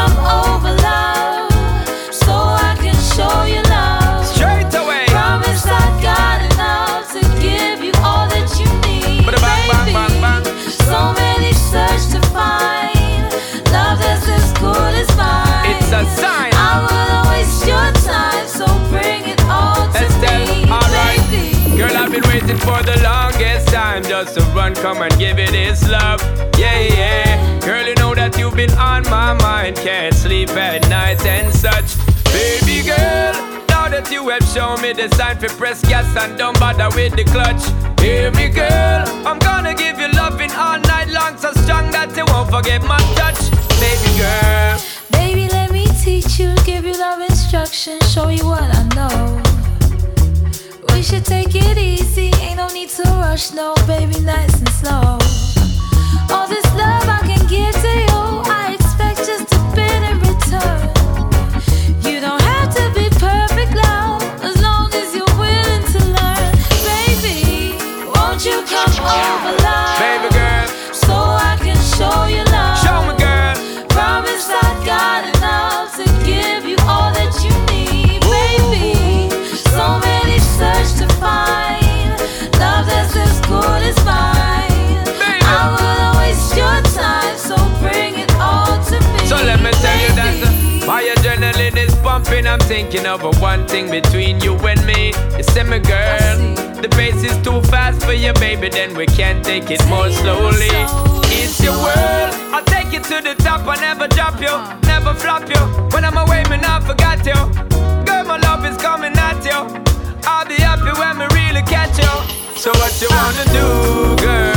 come over, love, so I can show you love. Straight away. Promise I got enough to give you all that you need. Bang, bang, bang, bang. So many search to find love that's as good as mine. It's a sign. I will waste your time, so bring it all to me, alright. baby. Girl, I've been waiting for the longest time just to run, come and give it its love. Yeah, yeah. Girl, you know that you've been on my mind. Can't sleep at night and such. Baby girl, now that you have shown me the sign for press gas and don't bother with the clutch. Hear me, girl, I'm gonna give you loving all night long, so strong that you won't forget my touch. Baby girl, baby, let me teach you, give you love instruction, show you what I know. We should take it easy, ain't no need to rush, no, baby, nice and slow. All this love I can give to you, I expect just a bit in return. You don't have to be perfect, love, as long as you're willing to learn. Baby, won't you come over, love, baby girl, so I can show you love. show me, girl. Promise I got enough to give you all that you need, baby. So many search to find love that's as good as mine. Baby. I will waste your time, so bring it all to me. So let me tell you that baby. my adrenaline is pumping. I'm thinking of a one thing between you and me. You see me, girl, the pace is too fast for you, baby. Then we can't take it more slowly. It's your world, I'll take you to the top. I never drop you, never flop you. When I'm away, me not forgot you. Girl, my love is coming at you. I'll be happy when we really catch you. So what you wanna do, girl?